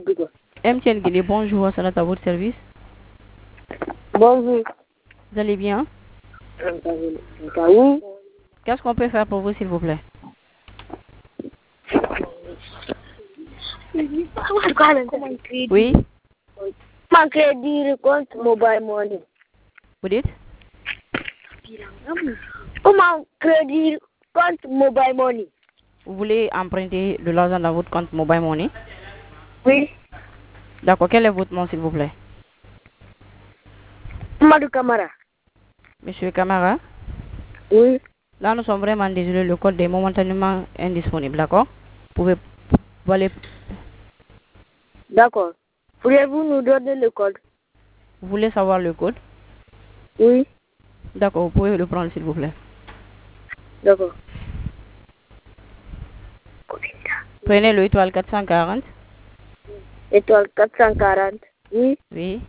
MTN Guinée, bonjour, Salat à votre service. Bonjour. Vous allez bien? Oui. Qu'est-ce qu'on peut faire pour vous, s'il vous plaît? Oui. Comment crédit compte mobile money? Vous dites? Comment crédit compte mobile money? Vous voulez emprunter de l'argent dans votre compte Mobile Money? Oui. D'accord, quel est votre nom, s'il vous plaît? Madou Camara. Monsieur Camara? Oui. Là, nous sommes vraiment désolés, le code est momentanément indisponible, d'accord? Vous aller... D'accord. Pourriez-vous nous donner le code? Vous voulez savoir le code? Oui. D'accord, vous pouvez le prendre, s'il vous plaît. D'accord. Prenez le étoile 440. Étoile 440. Oui. Oui.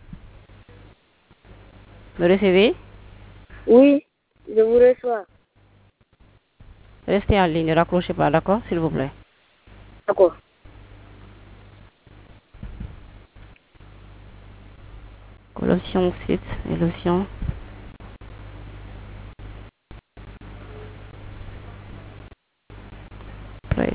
Me recevez? Oui. Je vous reçois. Restez en ligne, ne raccrochez pas, d'accord, s'il vous plaît. D'accord. L'option 7 et l'option... Press.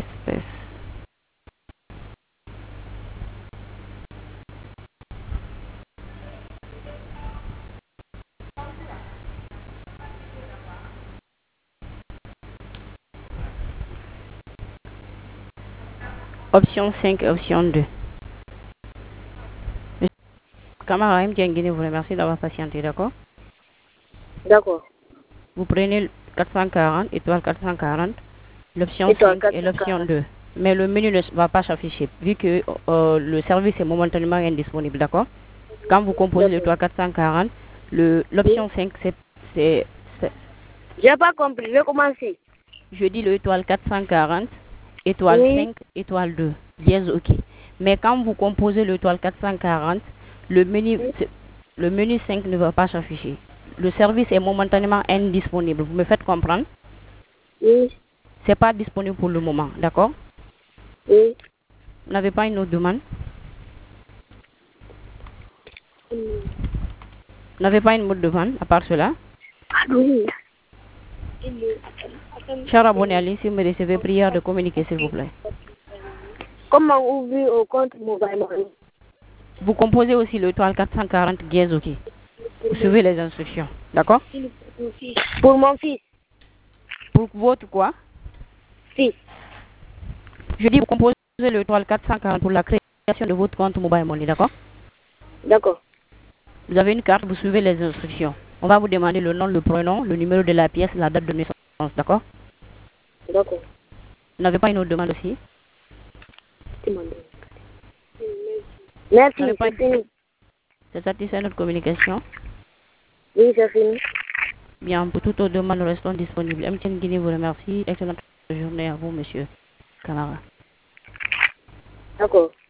Option 5 et option 2. Monsieur Camara MTN Guinée vous remercie d'avoir patienté, d'accord? D'accord. Vous prenez le 440, étoile 440, l'option Étoile 5 et l'option 2. Mais le menu ne va pas s'afficher, vu que le service est momentanément indisponible, d'accord? Quand vous composez l'étoile 440, l'option 5, c'est... J'ai pas compris, je vais commencer. Je dis le étoile 440, étoile 5, étoile 2, dièse OK. Mais quand vous composez l'étoile 440, le menu 5 ne va pas s'afficher. Le service est momentanément indisponible. Vous me faites comprendre? Oui. C'est pas disponible pour le moment, d'accord? Oui. Vous n'avez pas une autre demande? Vous n'avez pas une autre demande à part cela? Oui. Cher abonné à l'INSI, me recevez prière de communiquer, s'il vous plaît. Comment ouvrir au compte mobile money? Vous composez aussi l'étoile 440 dièse OK. Vous suivez les instructions, d'accord? Pour mon fils. Pour votre quoi? Fils. Je dis vous composez l'étoile 440 pour la création de votre compte Mobile Money, d'accord? D'accord. Vous avez une carte, vous suivez les instructions. On va vous demander le nom, le prénom, le numéro de la pièce, la date de naissance, d'accord? D'accord. Vous n'avez pas une autre demande aussi? Merci, c'est fini. C'est satisfait notre communication? Oui, c'est fini. Bien, pour toute autre demande, nous restons disponibles. MTN Guinée vous remercie. Excellente journée à vous, monsieur Camara. D'accord.